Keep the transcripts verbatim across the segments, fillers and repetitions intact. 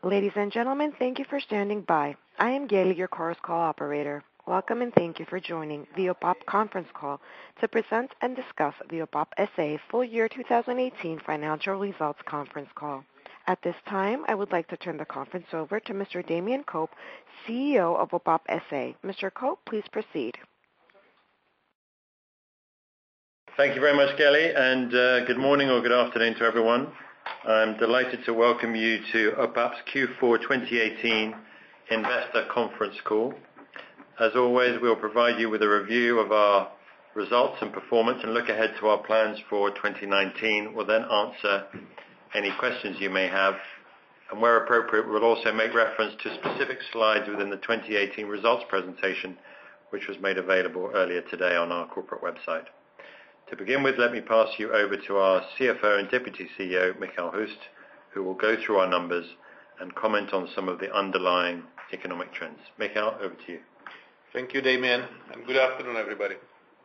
Ladies and gentlemen, thank you for standing by. I am Gaily, your Chorus Call operator. Welcome and thank you for joining the O P A P conference call to present and discuss the O P A P S A full year two thousand eighteen financial results conference call. At this time, I would like to turn the conference over to Mister Damian Cope, C E O of O P A P S A. Mister Cope, please proceed. Thank you very much, Kelly, and uh, good morning or good afternoon to everyone. I'm delighted to welcome you to O P A P's Q four twenty eighteen investor conference call. As always, we'll provide you with a review of our results and performance and look ahead to our plans for twenty nineteen. We'll then answer any questions you may have, and where appropriate, we'll also make reference to specific slides within the twenty eighteen results presentation, which was made available earlier today on our corporate website. To begin with, let me pass you over to our C F O and Deputy C E O, Michael Hust, who will go through our numbers and comment on some of the underlying economic trends. Michael, over to you. Thank you, Damien, and good afternoon, everybody.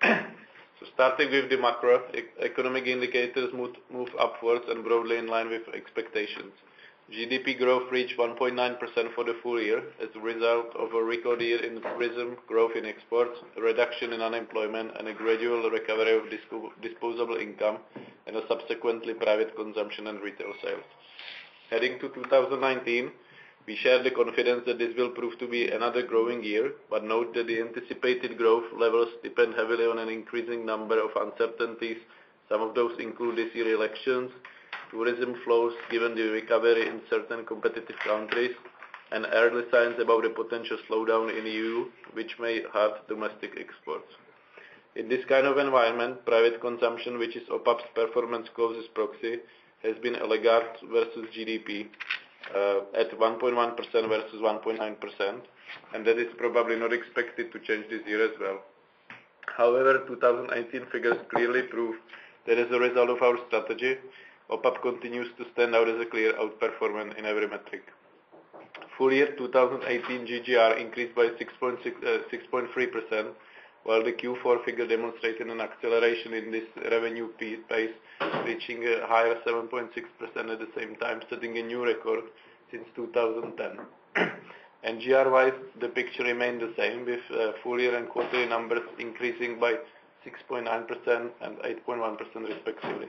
So starting with the macro, e- economic indicators moved, moved upwards and broadly in line with expectations. G D P growth reached one point nine percent for the full year as a result of a record year in tourism, growth in exports, a reduction in unemployment, and a gradual recovery of disco- disposable income, and a subsequently private consumption and retail sales. Heading to two thousand nineteen, we share the confidence that this will prove to be another growing year, but note that the anticipated growth levels depend heavily on an increasing number of uncertainties. Some of those include this year's elections, tourism flows given the recovery in certain competitive countries, and early signs about a potential slowdown in the E U, which may hurt domestic exports. In this kind of environment, private consumption, which is O P A P's performance closest proxy, has been a laggard versus G D P uh, at one point one percent versus one point nine percent, and that is probably not expected to change this year as well. However, two thousand eighteen figures clearly prove that as a result of our strategy, O P A P continues to stand out as a clear outperformer in every metric. Full year two thousand eighteen G G R increased by six point three percent, while the Q four figure demonstrated an acceleration in this revenue pace, reaching a higher seven point six percent at the same time, setting a new record since two thousand ten. And G R-wise, the picture remained the same, with uh, full year and quarterly numbers increasing by six point nine percent and eight point one percent respectively.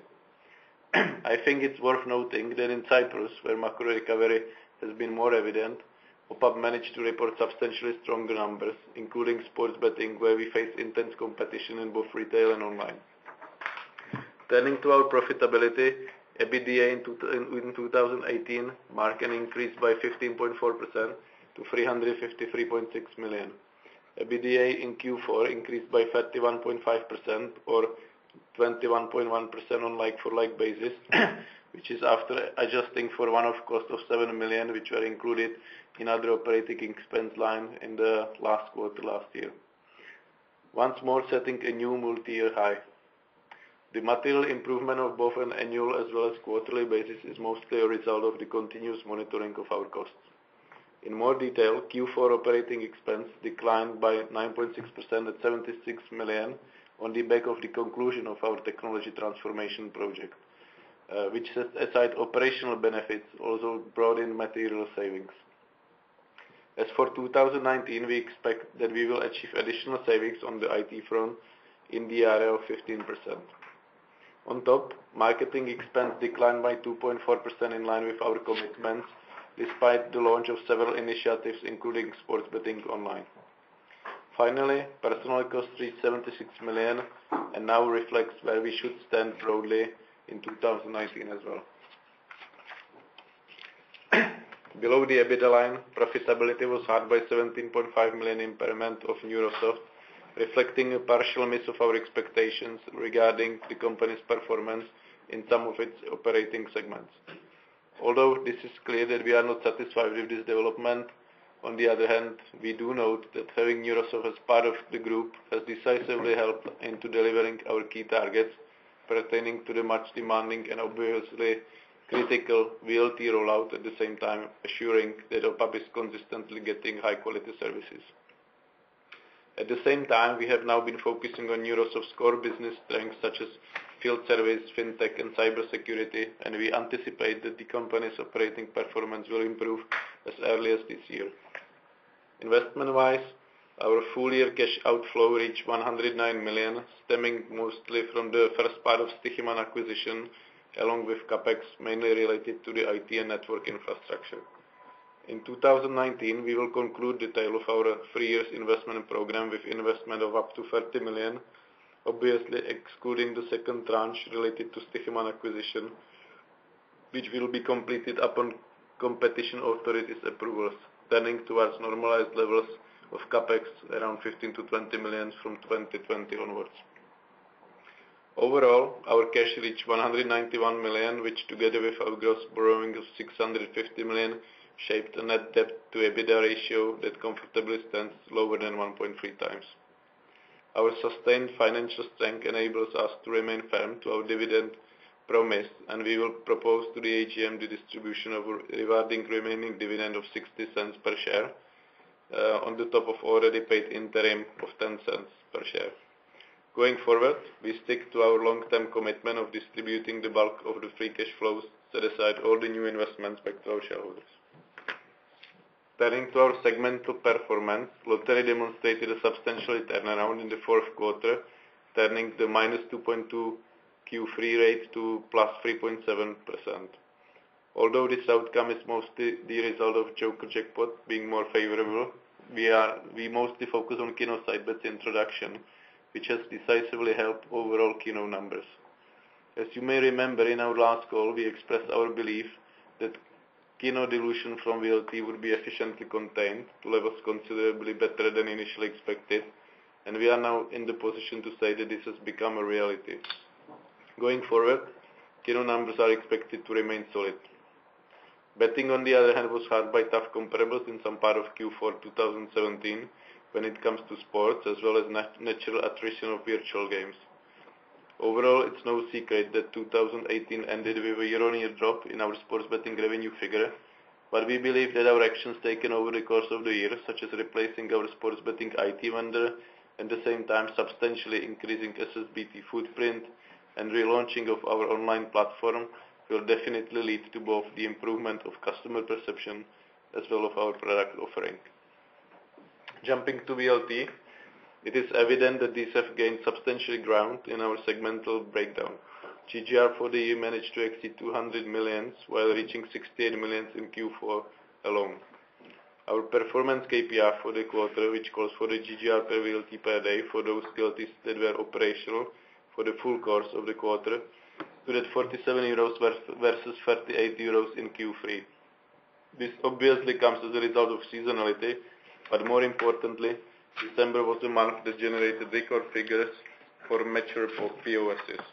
I think it's worth noting that in Cyprus, where macro recovery has been more evident, O P A P managed to report substantially stronger numbers, including sports betting, where we face intense competition in both retail and online. Turning to our profitability, EBITDA in two thousand eighteen marked an increase by fifteen point four percent to three hundred fifty-three point six million. EBITDA in Q four increased by thirty-one point five percent or twenty-one point one percent on like-for-like basis, which is after adjusting for one-off cost of seven million, which were included in other operating expense line in the last quarter last year. Once more setting a new multi-year high. The material improvement of both an annual as well as quarterly basis is mostly a result of the continuous monitoring of our costs. In more detail, Q four operating expense declined by nine point six percent at seventy-six million, on the back of the conclusion of our technology transformation project, uh, which set aside operational benefits, also brought in material savings. As for two thousand nineteen, we expect that we will achieve additional savings on the I T front in the area of fifteen percent. On top, marketing expense declined by two point four percent in line with our commitments, despite the launch of several initiatives, including sports betting online. Finally, personnel costs reached seventy-six million and now reflects where we should stand broadly in two thousand nineteen as well. Below the EBITDA line, profitability was hurt by seventeen point five million impairment of Neurosoft, reflecting a partial miss of our expectations regarding the company's performance in some of its operating segments. Although this is clear that we are not satisfied with this development, on the other hand, we do note that having Neurosoft as part of the group has decisively helped into delivering our key targets pertaining to the much demanding and obviously critical V L T rollout, at the same time assuring that O P A P is consistently getting high quality services. At the same time, we have now been focusing on Neurosoft's core business strengths such as field service, fintech and cybersecurity, and we anticipate that the company's operating performance will improve as early as this year. Investment-wise, our full-year cash outflow reached one hundred nine million, stemming mostly from the first part of Stoiximan acquisition, along with capex mainly related to the I T and network infrastructure. In two thousand nineteen, we will conclude the tail of our three years investment program with investment of up to thirty million, obviously excluding the second tranche related to Stoiximan acquisition, which will be completed upon competition authorities' approvals, turning towards normalized levels of capex around fifteen to twenty million from twenty twenty onwards. Overall, our cash reached one hundred ninety-one million, which together with our gross borrowing of six hundred fifty million shaped a net debt to EBITDA ratio that comfortably stands lower than one point three times. Our sustained financial strength enables us to remain firm to our dividend promise, and we will propose to the A G M the distribution of a rewarding remaining dividend of sixty cents per share, uh, on the top of already paid interim of ten cents per share. Going forward, we stick to our long-term commitment of distributing the bulk of the free cash flows, set aside all the new investments back to our shareholders. Turning to our segmental performance, lottery demonstrated a substantial turnaround in the fourth quarter, turning the minus two point two Q three rate to plus three point seven percent. Although this outcome is mostly the result of Joker jackpot being more favorable, we are we mostly focus on Kino side bets introduction, which has decisively helped overall Kino numbers. As you may remember, in our last call, we expressed our belief that Kino dilution from V L T would be efficiently contained to levels considerably better than initially expected, and we are now in the position to say that this has become a reality. Going forward, Kino numbers are expected to remain solid. Betting, on the other hand, was hard by tough comparables in some part of Q four twenty seventeen when it comes to sports, as well as nat natural attrition of virtual games. Overall, it's no secret that two thousand eighteen ended with a year-on-year drop in our sports betting revenue figure, but we believe that our actions taken over the course of the year, such as replacing our sports betting I T vendor, and at the same time substantially increasing S S B T footprint and relaunching of our online platform, will definitely lead to both the improvement of customer perception as well as our product offering. Jumping to V L T, it is evident that these have gained substantial ground in our segmental breakdown. G G R for the year managed to exceed two hundred million, while reaching sixty-eight million in Q four alone. Our performance K P I for the quarter, which calls for the G G R per V L T per day for those guilties that were operational for the full course of the quarter, stood at forty-seven euros versus thirty-eight euros in Q three. This obviously comes as a result of seasonality, but more importantly, December was a month that generated record figures for mature P O Ss.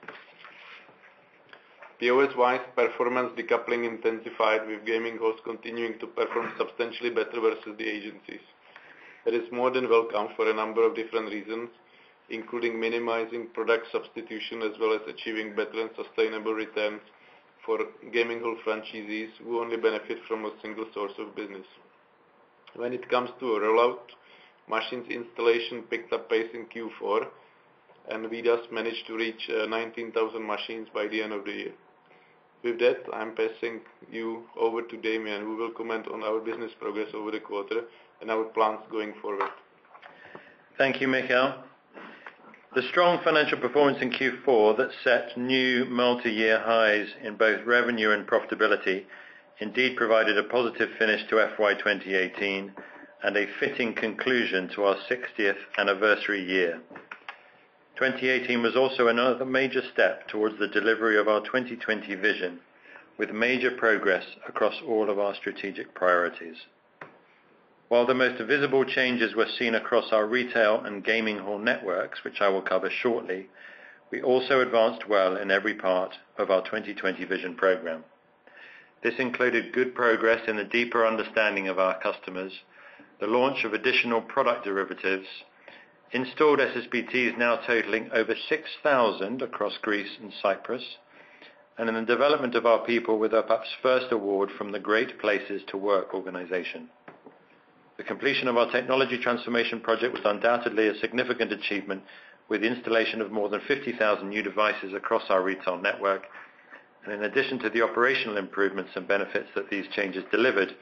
P O S-wise, performance decoupling intensified, with gaming halls continuing to perform substantially better versus the agencies. That is more than welcome for a number of different reasons, including minimizing product substitution as well as achieving better and sustainable returns for gaming hall franchisees who only benefit from a single source of business. When it comes to a rollout, machines installation picked up pace in Q four, and we thus managed to reach uh, nineteen thousand machines by the end of the year. With that, I'm passing you over to Damien, who will comment on our business progress over the quarter and our plans going forward. Thank you, Michael. The strong financial performance in Q four that set new multi-year highs in both revenue and profitability indeed provided a positive finish to F Y twenty eighteen and a fitting conclusion to our sixtieth anniversary year. twenty eighteen was also another major step towards the delivery of our twenty twenty vision, with major progress across all of our strategic priorities. While the most visible changes were seen across our retail and gaming hall networks, which I will cover shortly, we also advanced well in every part of our twenty twenty vision program. This included good progress in the deeper understanding of our customers, the launch of additional product derivatives, installed S S B Ts now totaling over six thousand across Greece and Cyprus, and in the development of our people with OPAP's first award from the Great Places to Work organization. The completion of our technology transformation project was undoubtedly a significant achievement, with the installation of more than fifty thousand new devices across our retail network, and in addition to the operational improvements and benefits that these changes delivered,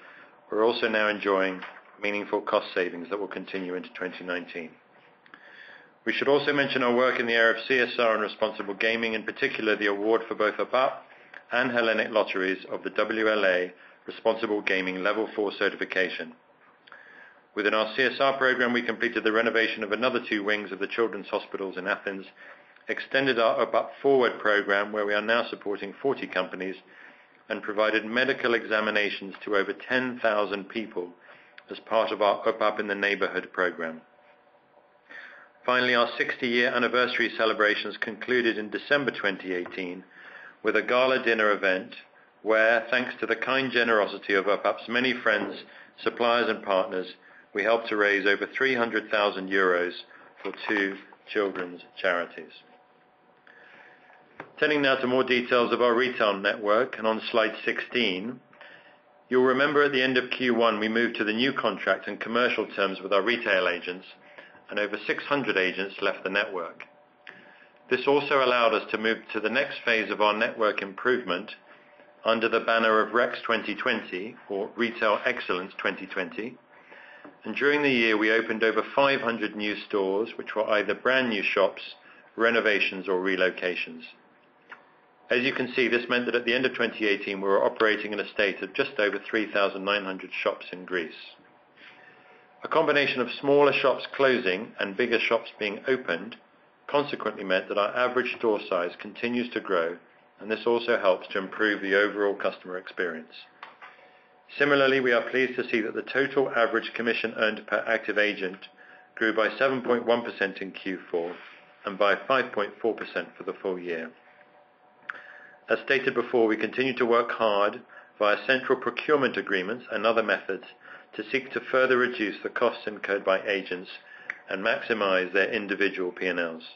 we're also now enjoying meaningful cost savings that will continue into twenty nineteen. We should also mention our work in the area of C S R and responsible gaming, in particular the award for both O P A P and Hellenic Lotteries of the W L A Responsible Gaming Level four certification. Within our C S R program, we completed the renovation of another two wings of the children's hospitals in Athens, extended our O P A P Forward program, where we are now supporting forty companies, and provided medical examinations to over ten thousand people as part of our O P A P in the Neighbourhood program. Finally, our sixty-year anniversary celebrations concluded in December twenty eighteen with a gala dinner event where, thanks to the kind generosity of O P A P's many friends, suppliers and partners, we helped to raise over three hundred thousand euros for two children's charities. Turning now to more details of our retail network, and on slide sixteen, you'll remember at the end of Q one we moved to the new contract and commercial terms with our retail agents, and over six hundred agents left the network. This also allowed us to move to the next phase of our network improvement under the banner of REX twenty twenty, or Retail Excellence twenty twenty, and during the year we opened over five hundred new stores, which were either brand new shops, renovations or relocations. As you can see, this meant that at the end of twenty eighteen we were operating an estate of just over three thousand nine hundred shops in Greece. A combination of smaller shops closing and bigger shops being opened consequently meant that our average store size continues to grow, and this also helps to improve the overall customer experience. Similarly, we are pleased to see that the total average commission earned per active agent grew by seven point one percent in Q four and by five point four percent for the full year. As stated before, we continue to work hard via central procurement agreements and other methods to seek to further reduce the costs incurred by agents and maximize their individual P and Ls.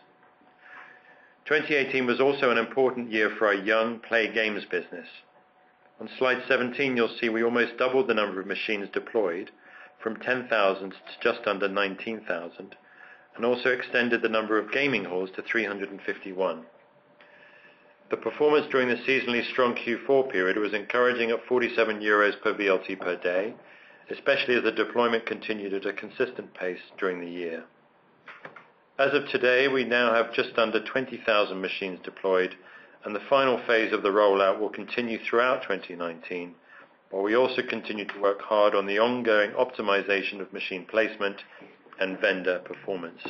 twenty eighteen was also an important year for our young play games business. On slide seventeen, you'll see we almost doubled the number of machines deployed from ten thousand to just under nineteen thousand, and also extended the number of gaming halls to three hundred fifty-one. The performance during the seasonally strong Q four period was encouraging at forty-seven euros per V L T per day, especially as the deployment continued at a consistent pace during the year. As of today, we now have just under twenty thousand machines deployed, and the final phase of the rollout will continue throughout twenty nineteen, while we also continue to work hard on the ongoing optimization of machine placement and vendor performance.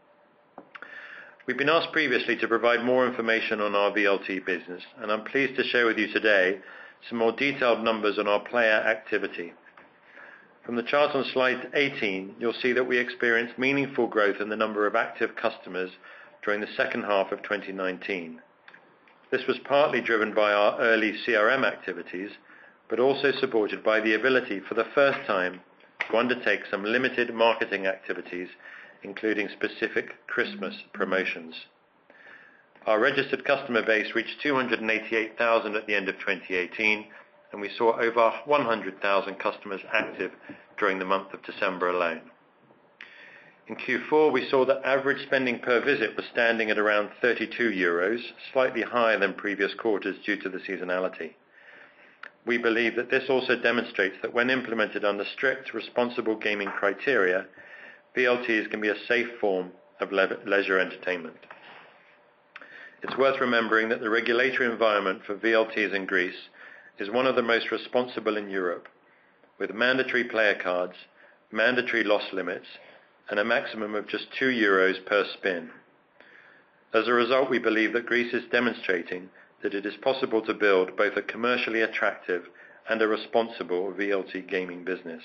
We've been asked previously to provide more information on our V L T business, and I'm pleased to share with you today some more detailed numbers on our player activity. From the chart on slide eighteen, you'll see that we experienced meaningful growth in the number of active customers during the second half of twenty nineteen. This was partly driven by our early C R M activities, but also supported by the ability for the first time to undertake some limited marketing activities, including specific Christmas promotions. Our registered customer base reached two hundred eighty-eight thousand at the end of twenty eighteen, and we saw over one hundred thousand customers active during the month of December alone. In Q four, we saw that average spending per visit was standing at around thirty-two euros, slightly higher than previous quarters due to the seasonality. We believe that this also demonstrates that when implemented under strict, responsible gaming criteria, V L Ts can be a safe form of le- leisure entertainment. It's worth remembering that the regulatory environment for V L Ts in Greece is one of the most responsible in Europe, with mandatory player cards, mandatory loss limits, and a maximum of just two euros per spin. As a result, we believe that Greece is demonstrating that it is possible to build both a commercially attractive and a responsible V L T gaming business.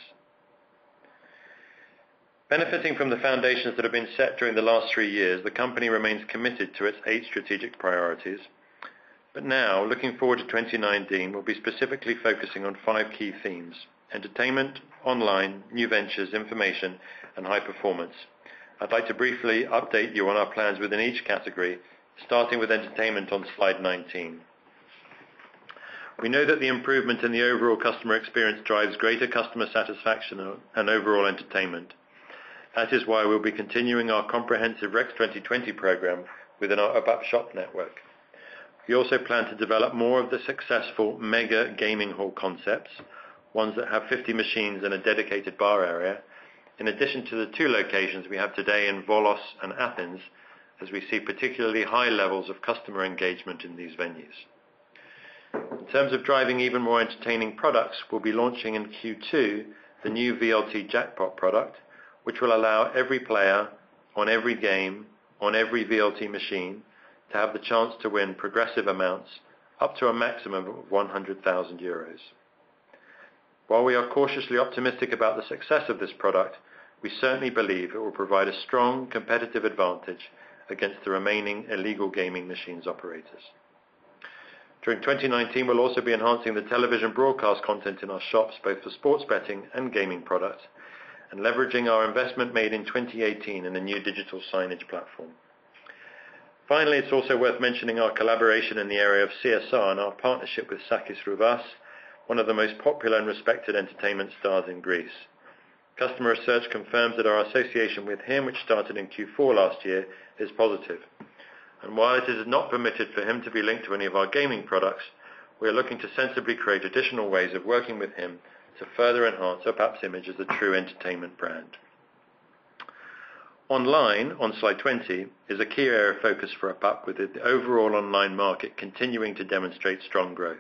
Benefiting from the foundations that have been set during the last three years, the company remains committed to its eight strategic priorities. But now, looking forward to twenty nineteen, we'll be specifically focusing on five key themes: entertainment, online, new ventures, information, and high performance. I'd like to briefly update you on our plans within each category, starting with entertainment on slide nineteen. We know that the improvement in the overall customer experience drives greater customer satisfaction and overall entertainment. That is why we'll be continuing our comprehensive REX twenty twenty program within our O P A P shop network. We also plan to develop more of the successful mega gaming hall concepts, ones that have fifty machines and a dedicated bar area, in addition to the two locations we have today in Volos and Athens, as we see particularly high levels of customer engagement in these venues. In terms of driving even more entertaining products, we'll be launching in Q two the new V L T Jackpot product, which will allow every player on every game, on every V L T machine, to have the chance to win progressive amounts up to a maximum of one hundred thousand euros. While we are cautiously optimistic about the success of this product, we certainly believe it will provide a strong competitive advantage against the remaining illegal gaming machines operators. During twenty nineteen, we'll also be enhancing the television broadcast content in our shops, both for sports betting and gaming products, and leveraging our investment made in twenty eighteen in a new digital signage platform. Finally, it's also worth mentioning our collaboration in the area of C S R and our partnership with Sakis Rouvas, one of the most popular and respected entertainment stars in Greece. Customer research confirms that our association with him, which started in Q four last year, is positive. And while it is not permitted for him to be linked to any of our gaming products, we are looking to sensibly create additional ways of working with him to further enhance OPAP's image as a true entertainment brand. Online, on slide twenty, is a key area of focus for OPAP, with the overall online market continuing to demonstrate strong growth.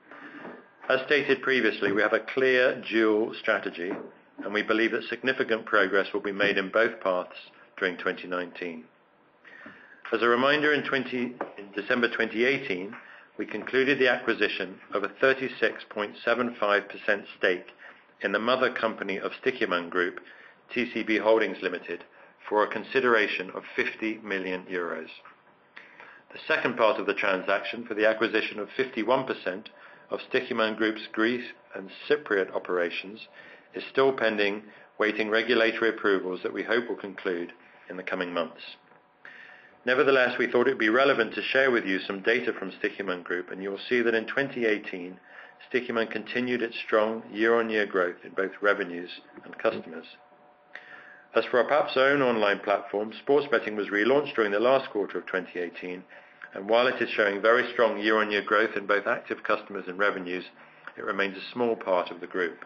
As stated previously, we have a clear dual strategy, and we believe that significant progress will be made in both paths during twenty nineteen. As a reminder, in, twenty, in December twenty eighteen, we concluded the acquisition of a thirty-six point seven five percent stake in the mother company of Stoiximan Group, T C B Holdings Limited, for a consideration of fifty million euros. The second part of the transaction, for the acquisition of fifty-one percent of Stoiximan Group's Greece and Cypriot operations, is still pending, waiting regulatory approvals that we hope will conclude in the coming months. Nevertheless, we thought it would be relevant to share with you some data from Stoiximan Group, and you will see that in twenty eighteen, Stoiximan continued its strong year-on-year growth in both revenues and customers. As for OPAP's own online platform, sports betting was relaunched during the last quarter of twenty eighteen, and while it is showing very strong year-on-year growth in both active customers and revenues, it remains a small part of the group.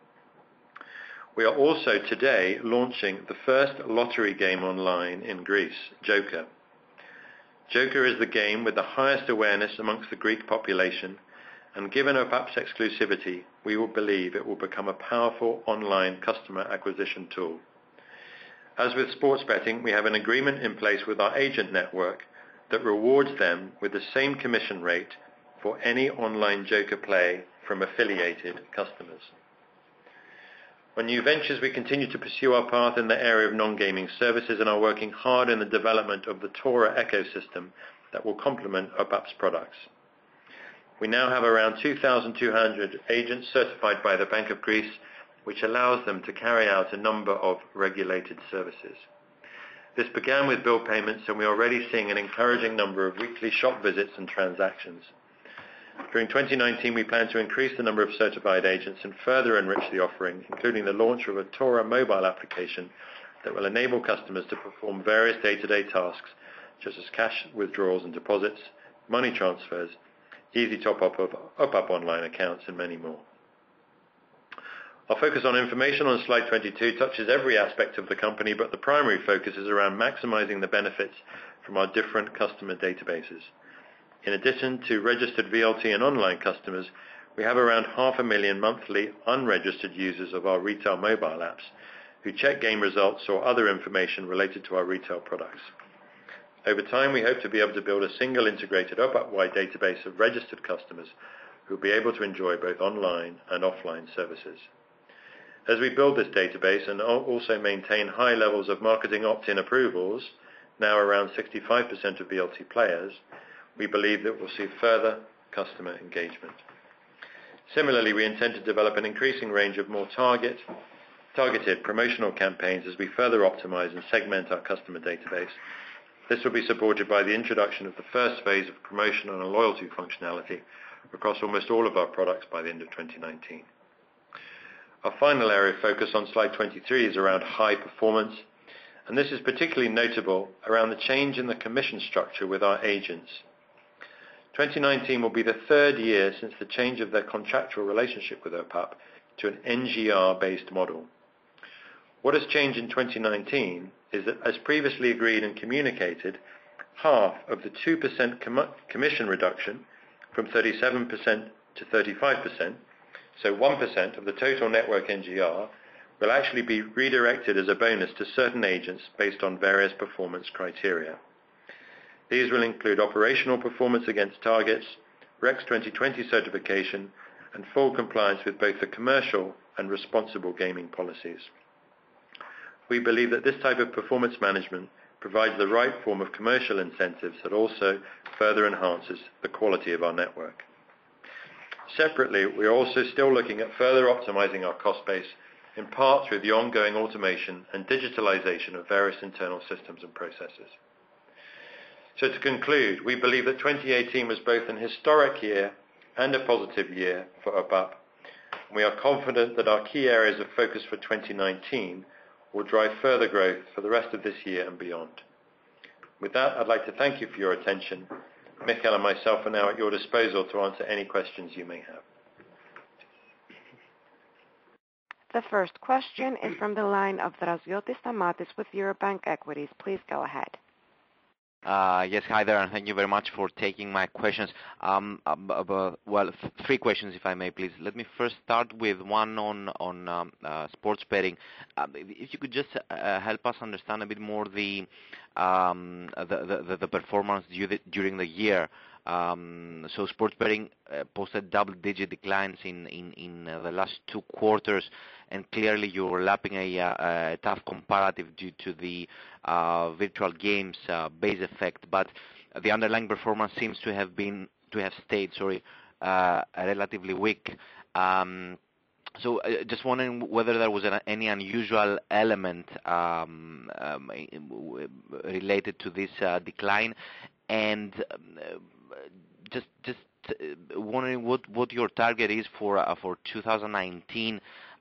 We are also today launching the first lottery game online in Greece, Joker. Joker is the game with the highest awareness amongst the Greek population, and given OPAP's exclusivity, we will believe it will become a powerful online customer acquisition tool. As with sports betting, we have an agreement in place with our agent network that rewards them with the same commission rate for any online Joker play from affiliated customers. On new ventures, we continue to pursue our path in the area of non-gaming services and are working hard in the development of the Tora ecosystem that will complement OPAP's products. We now have around two thousand two hundred agents certified by the Bank of Greece, which allows them to carry out a number of regulated services. This began with bill payments, and we are already seeing an encouraging number of weekly shop visits and transactions. During twenty nineteen, we plan to increase the number of certified agents and further enrich the offering, including the launch of a Tora mobile application that will enable customers to perform various day-to-day tasks, such as cash withdrawals and deposits, money transfers, easy top-up of OPAP online accounts, and many more. Our focus on information on slide twenty-two touches every aspect of the company, but the primary focus is around maximizing the benefits from our different customer databases. In addition to registered V L T and online customers, we have around half a million monthly unregistered users of our retail mobile apps who check game results or other information related to our retail products. Over time, we hope to be able to build a single integrated OPAP-wide database of registered customers who will be able to enjoy both online and offline services. As we build this database and also maintain high levels of marketing opt-in approvals, now around sixty-five percent of V L T players, we believe that we'll see further customer engagement. Similarly, we intend to develop an increasing range of more target, targeted promotional campaigns as we further optimize and segment our customer database. This will be supported by the introduction of the first phase of promotional and loyalty functionality across almost all of our products by the end of twenty nineteen. Our final area of focus on slide twenty-three is around high performance, and this is particularly notable around the change in the commission structure with our agents. twenty nineteen will be the third year since the change of their contractual relationship with OPAP, to an N G R-based model. What has changed in twenty nineteen is that, as previously agreed and communicated, half of the two percent com- commission reduction from thirty-seven percent to thirty-five percent, so one percent of the total network N G R, will actually be redirected as a bonus to certain agents based on various performance criteria. These will include operational performance against targets, REX twenty twenty certification, and full compliance with both the commercial and responsible gaming policies. We believe that this type of performance management provides the right form of commercial incentives that also further enhances the quality of our network. Separately, we are also still looking at further optimizing our cost base, in part through the ongoing automation and digitalization of various internal systems and processes. So to conclude, we believe that twenty eighteen was both an historic year and a positive year for O P A P. We are confident that our key areas of focus for twenty nineteen will drive further growth for the rest of this year and beyond. With that, I'd like to thank you for your attention. Michael and myself are now at your disposal to answer any questions you may have. The first question is from the line of Draziotis Stamatis with Eurobank Equities. Please go ahead. Uh, yes, hi there, and thank you very much for taking my questions. Um, uh, well, th- three questions, if I may, please. Let me first start with one on on um, uh, sports betting. Uh, if you could just uh, help us understand a bit more the um, the, the, the performance during the year. Um, so sports betting uh, posted double-digit declines in in, in uh, the last two quarters, and clearly you're lapping a, a, a tough comparative due to the uh, virtual games uh, base effect. But the underlying performance seems to have been to have stayed, sorry, uh, relatively weak. Um, So uh, just wondering whether there was an, any unusual element um, um, related to this uh, decline, and um, just just uh, wondering what, what your target is for uh, for two thousand nineteen,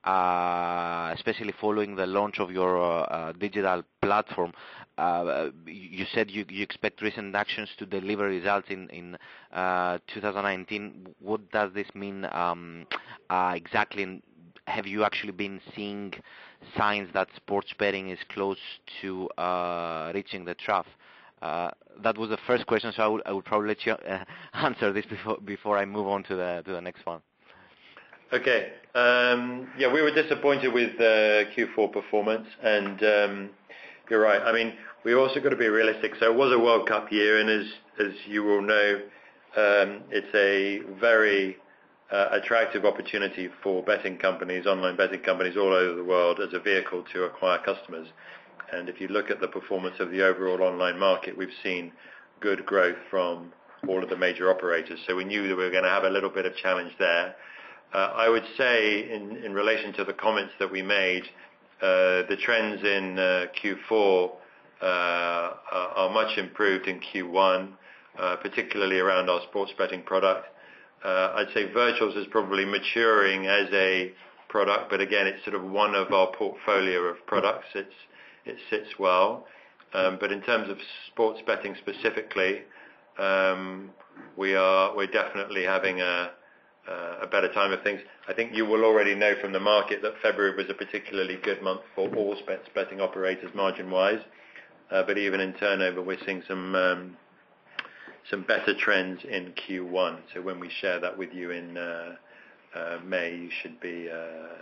uh, especially following the launch of your uh, uh, digital platform. Uh, you said you, you expect recent actions to deliver results in in uh, two thousand nineteen. What does this mean um, uh, exactly? Have you actually been seeing signs that sports betting is close to uh, reaching the trough? Uh, that was the first question, so I would, I would probably let you uh, answer this before before I move on to the to the next one. Okay. Um, yeah, we were disappointed with uh, Q four performance, and um, you're right. I mean, we also got to be realistic. So it was a World Cup year, and as as you all know, um, it's a very uh, attractive opportunity for betting companies, online betting companies all over the world, as a vehicle to acquire customers. And if you look at the performance of the overall online market, we've seen good growth from all of the major operators. So we knew that we were going to have a little bit of challenge there. Uh, I would say in, in relation to the comments that we made, uh, the trends in uh, Q four uh, are, are much improved in Q one, uh, particularly around our sports betting product. Uh, I'd say Virtuals is probably maturing as a product, but again, it's sort of one of our portfolio of products. It's It sits well. Um, but in terms of sports betting specifically, um, we are, we're definitely having a, a better time of things. I think you will already know from the market that February was a particularly good month for all sports betting operators margin-wise. Uh, but even in turnover, we're seeing some um, some better trends in Q one. So when we share that with you in uh, uh, May, you should be uh,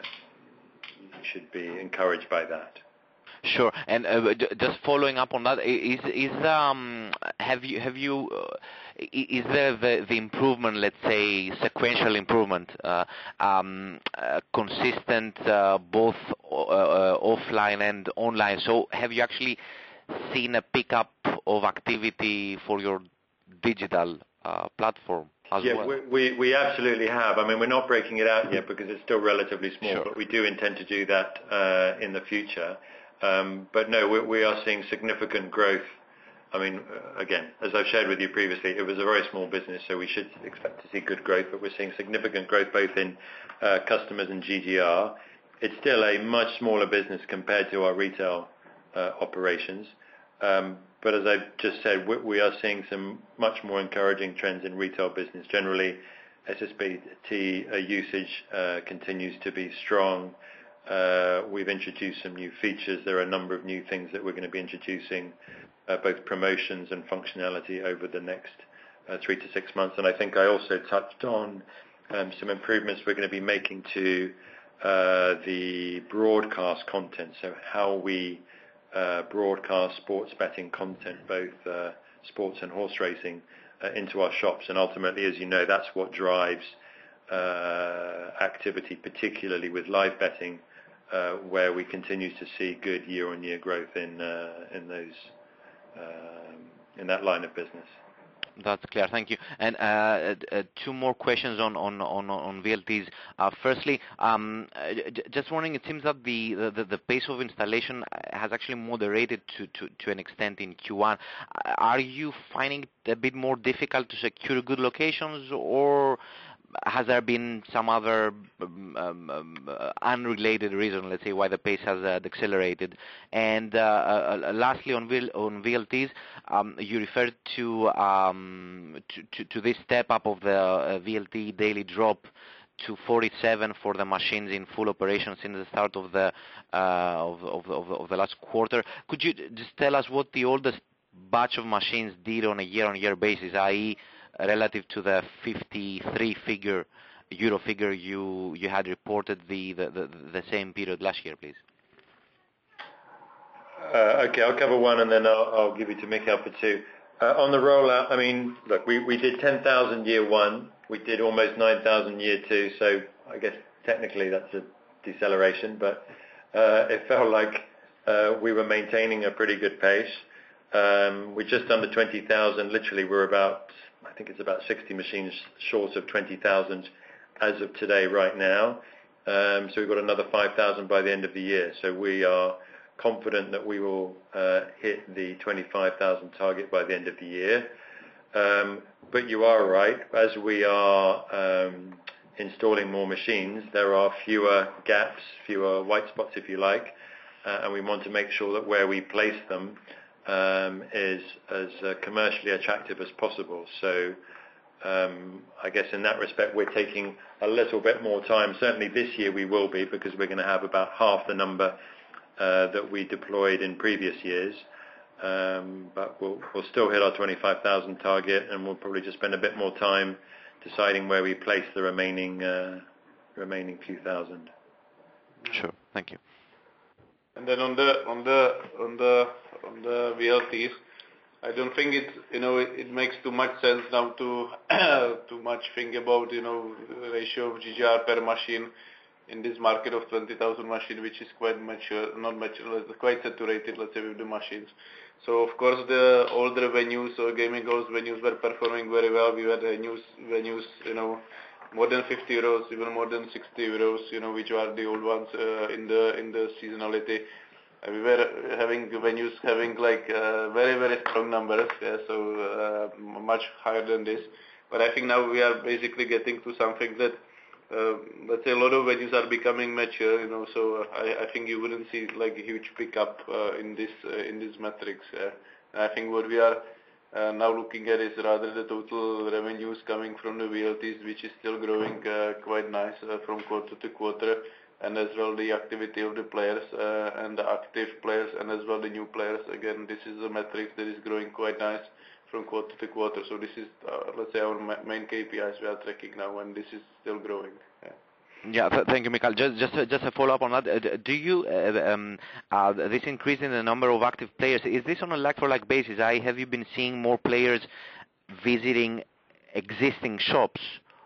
you should be encouraged by that. Sure. And uh, just following up on that, is is um have you have you uh, is there the, the improvement, let's say sequential improvement, uh, um, uh, consistent uh, both uh, offline and online? So have you actually seen a pickup of activity for your digital uh, platform as yeah, well? we, we we absolutely have. I mean, we're not breaking it out yet because it's still relatively small, Sure. but we do intend to do that uh, in the future. Um, but no, we, we are seeing significant growth. I mean, uh, again, as I've shared with you previously, it was a very small business, so we should expect to see good growth, but we're seeing significant growth both in uh, customers and G G R. It's still a much smaller business compared to our retail uh, operations. Um, but as I've just said, we, we are seeing some much more encouraging trends in retail business. Generally, S S B T uh, usage uh, continues to be strong. Uh, we've introduced some new features. There are a number of new things that we're going to be introducing, uh, both promotions and functionality over the next uh, three to six months. And I think I also touched on um, some improvements we're going to be making to uh, the broadcast content, so how we uh, broadcast sports betting content, both uh, sports and horse racing, uh, into our shops. And ultimately, as you know, that's what drives uh, activity, particularly with live betting, uh, where we continue to see good year-on-year growth in uh, in those um, in that line of business. That's clear. Thank you. And uh, uh, two more questions on on on, on V L Ts. Uh, firstly, um, j- just wondering, it seems that the, the the pace of installation has actually moderated to, to, to an extent in Q one. Are you finding it a bit more difficult to secure good locations, or has there been some other um, um, uh, unrelated reason, let's say, why the pace has uh, accelerated? And uh, uh, lastly, on, v- on V L Ts, um, you referred to, um, to, to to this step up of the uh, V L T daily drop to forty-seven for the machines in full operation since the start of the uh, of, of, of, of the last quarter. Could you just tell us what the oldest batch of machines did on a year-on-year basis, that is, relative to the fifty-three figure, euro figure you you had reported the the, the, the same period last year, please? Uh, okay, I'll cover one and then I'll, I'll give you to Mikhail for two. Uh, on the rollout, I mean, look, we, we did ten thousand year one, we did almost nine thousand year two, so I guess technically that's a deceleration, but uh, it felt like uh, we were maintaining a pretty good pace. Um, we're just under twenty thousand, literally we're about, I think it's about sixty machines short of twenty thousand as of today right now. Um, so we've got another five thousand by the end of the year. So we are confident that we will uh, hit the twenty-five thousand target by the end of the year. Um, but you are right, as we are um, installing more machines, there are fewer gaps, fewer white spots if you like, uh, and we want to make sure that where we place them um, is as uh, commercially attractive as possible. So um, I guess in that respect we're taking a little bit more time. Certainly this year we will be, because we're going to have about half the number uh, that we deployed in previous years. Um, but we'll, we'll still hit our twenty-five thousand target, and we'll probably just spend a bit more time deciding where we place the remaining uh, remaining few thousand. Sure, thank you. And then on the on the on the on the V L Ts, I don't think it you know it, it makes too much sense now to too much think about you know ratio of G G R per machine in this market of twenty thousand machine, which is quite mature, not mature, quite saturated, let's say, with the machines. So of course the older venues or gaming halls venues were performing very well. We had venues, venues, you know, more than fifty euros, even more than sixty euros, you know, which are the old ones uh, in the in the seasonality. Uh, we were having venues having like uh, very very strong numbers, yeah, so uh, much higher than this. But I think now we are basically getting to something that. Uh, let's say a lot of venues are becoming mature, you know. So uh, I, I think you wouldn't see like a huge pickup uh, in this uh, in these metrics. Uh, I think what we are uh, now looking at is rather the total revenues coming from the V L Ts, which is still growing uh, quite nice uh, from quarter to quarter, and as well the activity of the players uh, and the active players, and as well the new players. Again, this is a metric that is growing quite nice from quarter to quarter. So this is, uh, let's say, our ma main K P Is we are tracking now, and this is still growing. Yeah, yeah th thank you, Mikhail. Just, just, just a follow-up on that. Uh, do you, uh, um, uh, this increase in the number of active players, is this on a like-for-like basis? I, have you been seeing more players visiting existing shops?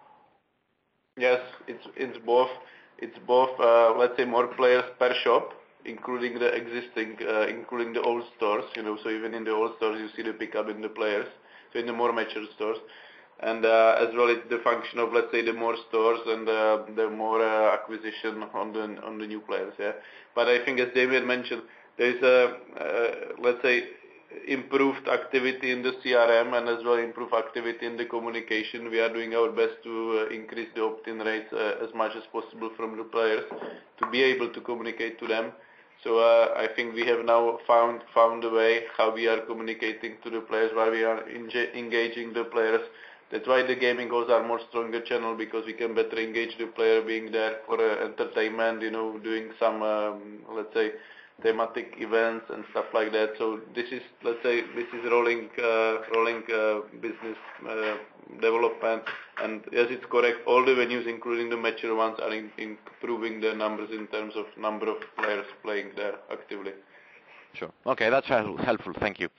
Yes, it's it's both. It's both. Uh, let's say more players per shop, including the existing, uh, including the old stores, you know, so even in the old stores you see the pickup in the players, so in the more mature stores. And uh, as well it's the function of, let's say, the more stores and uh, the more uh, acquisition on the on the new players, yeah. But I think, as David mentioned, there is a, uh, let's say, improved activity in the C R M and as well improved activity in the communication. We are doing our best to uh, increase the opt-in rates uh, as much as possible from the players to be able to communicate to them. So uh, I think we have now found found a way how we are communicating to the players, while we are engaging the players That's why the gaming halls are more stronger channel, because we can better engage the player, being there for uh, entertainment, you know, doing some, um, let's say, thematic events and stuff like that. So this is, let's say, this is rolling, uh, rolling uh, business uh, development. And yes, it's correct. All the venues, including the mature ones, are in, improving the numbers in terms of number of players playing there actively. Sure. Okay, that's helpful. Thank you.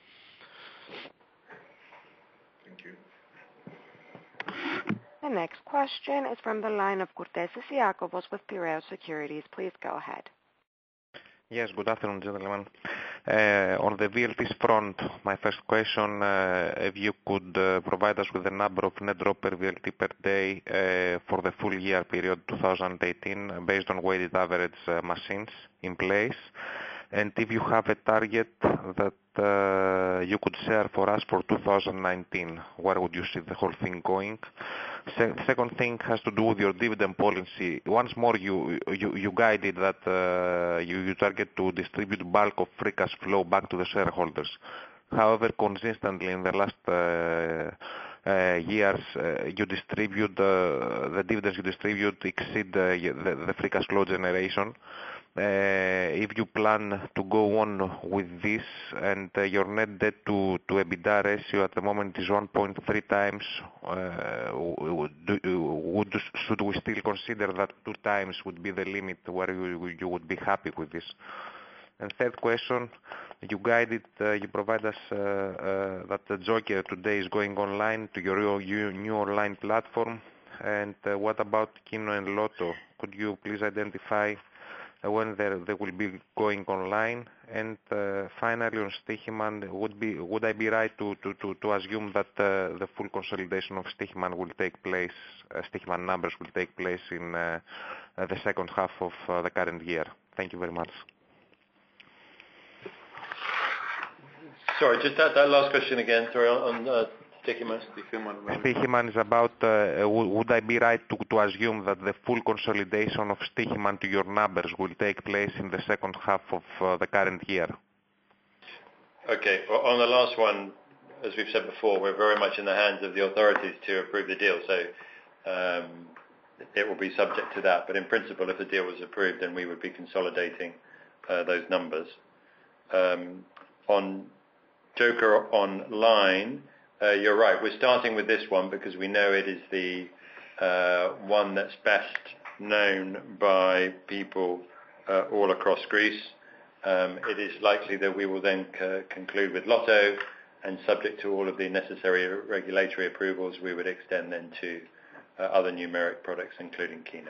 Thank you. The next question is from the line of Kourtesis Iakovos with Piraeus Securities. Please go ahead. Yes, good afternoon, gentlemen. Uh, on the V L Ts front, my first question, uh, if you could uh, provide us with the number of net drop per V L T per day uh, for the full year period two thousand eighteen, based on weighted average uh, machines in place, and if you have a target that uh, you could share for us for two thousand nineteen, where would you see the whole thing going? Se second thing has to do with your dividend policy. Once more, you you, you guided that uh, you, you target to distribute bulk of free cash flow back to the shareholders. However, consistently in the last uh, uh, years, uh, you distribute uh, the dividends you distribute exceed uh, the, the free cash flow generation. Uh, if you plan to go on with this, and uh, your net debt to, to EBITDA ratio at the moment is one point three times, uh, would, would, should we still consider that two times would be the limit where you, you would be happy with this? And third question, you guided, uh, you provide us uh, uh, that the Joker today is going online to your new online platform. And uh, what about Kino and Lotto? Could you please identify when they will be going online? And uh, finally, on Stoiximan, would be would I be right to to to, to assume that uh, the full consolidation of Stoiximan will take place, uh, Stoiximan numbers will take place in uh, uh, the second half of uh, the current year? Thank you very much. Sorry, just that, that last question again. Sorry, on uh, Stoiximan. Stoiximan is about, uh, would I be right to, to assume that the full consolidation of Stoiximan to your numbers will take place in the second half of uh, the current year? Okay, well, on the last one, as we've said before, we're very much in the hands of the authorities to approve the deal, so um, it will be subject to that. But in principle, if the deal was approved, then we would be consolidating uh, those numbers. Um, on Joker Online, Uh, you're right. We're starting with this one because we know it is the uh, one that's best known by people uh, all across Greece. Um, it is likely that we will then c- conclude with Lotto, and subject to all of the necessary regulatory approvals, we would extend then to uh, other numeric products, including Kino.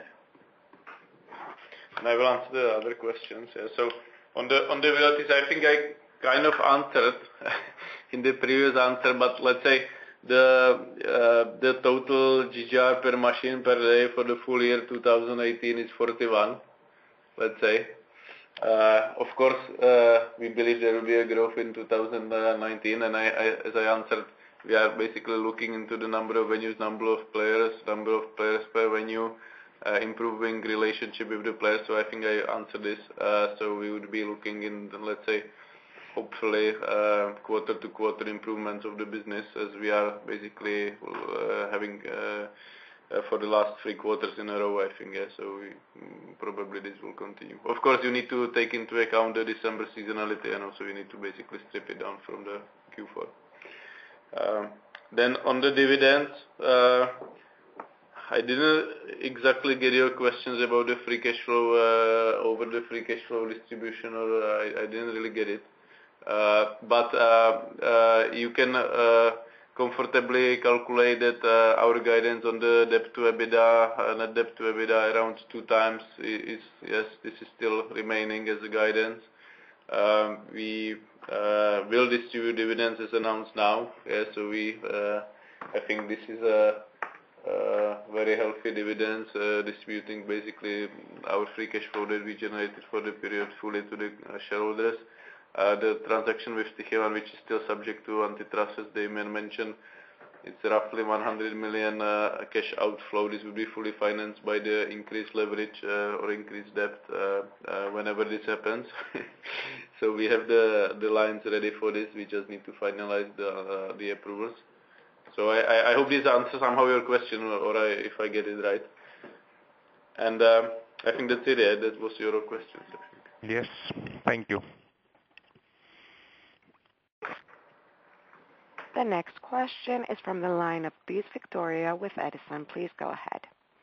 And I will answer the other questions. Yeah. So on the on the V L Ts, I think I kind of answered in the previous answer, but let's say the uh, the total G G R per machine per day for the full year two thousand eighteen is forty-one, let's say. Uh, of course, uh, we believe there will be a growth in two thousand nineteen, and I, I, as I answered, we are basically looking into the number of venues, number of players, number of players per venue, uh, improving relationship with the players. So I think I answered this. Uh, so we would be looking in, let's say, hopefully uh, quarter to quarter improvements of the business, as we are basically uh, having uh, uh, for the last three quarters in a row, I think. Yeah, so we, mm, probably this will continue. Of course, you need to take into account the December seasonality, and also you need to basically strip it down from the Q four. Um, then on the dividends, uh, I didn't exactly get your questions about the free cash flow uh, over the free cash flow distribution, or uh, I, I didn't really get it. Uh, but uh, uh, you can uh, comfortably calculate that uh, our guidance on the debt to EBITDA, uh, net debt to EBITDA around two times is, yes, this is still remaining as a guidance. Um, we uh, will distribute dividends as announced now. Yeah, so we, uh, I think this is a uh, very healthy dividends, uh, distributing basically our free cash flow that we generated for the period fully to the uh, shareholders. Uh, the transaction with Stoiximan, which is still subject to antitrust, as Damien mentioned, it's roughly one hundred million uh, cash outflow. This will be fully financed by the increased leverage uh, or increased debt uh, uh, whenever this happens. So we have the the lines ready for this. We just need to finalize the uh, the approvals. So I, I, I hope this answers somehow your question, or, or I, if I get it right. And um, I think that's it. Yeah, that was your question. Yes, thank you. The next question is from the line of Beatrice Victoria with Edison. Please go ahead.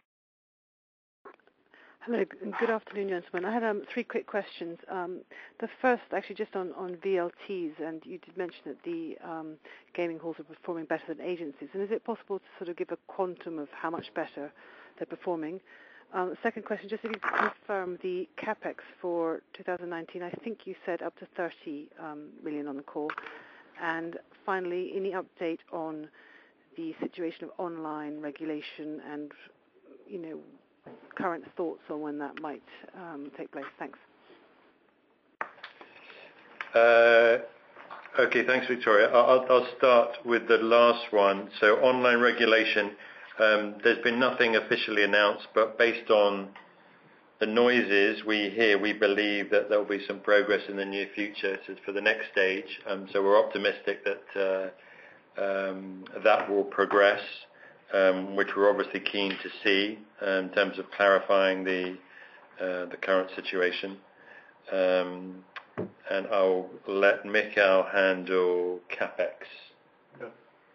Hello, good afternoon, gentlemen. I had um, three quick questions. Um, the first, actually, just on, on V L Ts, and you did mention that the um, gaming halls are performing better than agencies. And is it possible to sort of give a quantum of how much better they're performing? Um, the second question, just if you could confirm the capex for two thousand nineteen. I think you said up to thirty um, million on the call. And finally, any update on the situation of online regulation and, you know, current thoughts on when that might um, take place? Thanks. Uh, okay, thanks, Victoria. I'll, I'll start with the last one. So online regulation, um, there's been nothing officially announced, but based on the noises we hear, we believe that there will be some progress in the near future for the next stage. Um, so we're optimistic that uh, um, that will progress. Um, which we're obviously keen to see uh, in terms of clarifying the uh, the current situation. Um, and I'll let Mikhail handle CapEx. Yeah.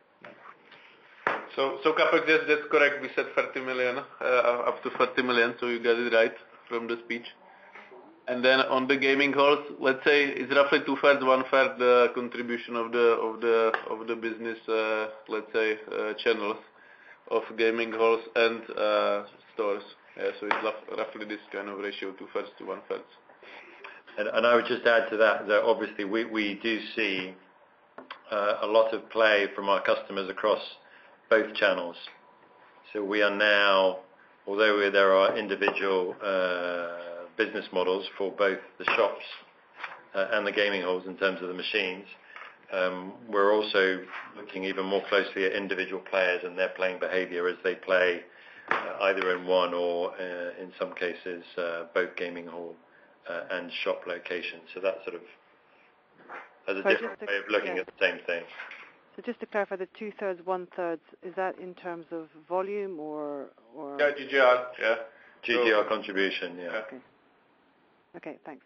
So, so CapEx, yes, that's correct. We said thirty million, uh, up to thirty million, so you got it right from the speech. And then on the gaming halls, let's say it's roughly two-thirds, one-third uh, contribution of the of the of the business, uh, let's say, uh, channels of gaming halls and uh, stores. Yeah, so it's roughly this kind of ratio, two-thirds to one-third. And, and I would just add to that that obviously we, we do see uh, a lot of play from our customers across both channels. So we are now, although there are individual uh, business models for both the shops uh, and the gaming halls in terms of the machines, Um, we're also looking even more closely at individual players and their playing behavior as they play uh, either in one or, uh, in some cases, uh, both gaming hall uh, and shop locations. So that sort of has a Sorry, different to, way of looking yeah. at the same thing. So just to clarify, the two-thirds, one-thirds, is that in terms of volume or? or Yeah, G G R, yeah. G G R so, contribution, yeah. yeah. Okay. Okay, thanks.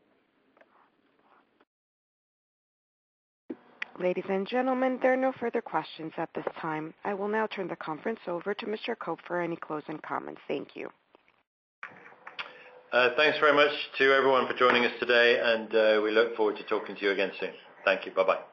Ladies and gentlemen, there are no further questions at this time. I will now turn the conference over to Mister Cope for any closing comments. Thank you. Uh, thanks very much to everyone for joining us today, and uh, we look forward to talking to you again soon. Thank you. Bye-bye.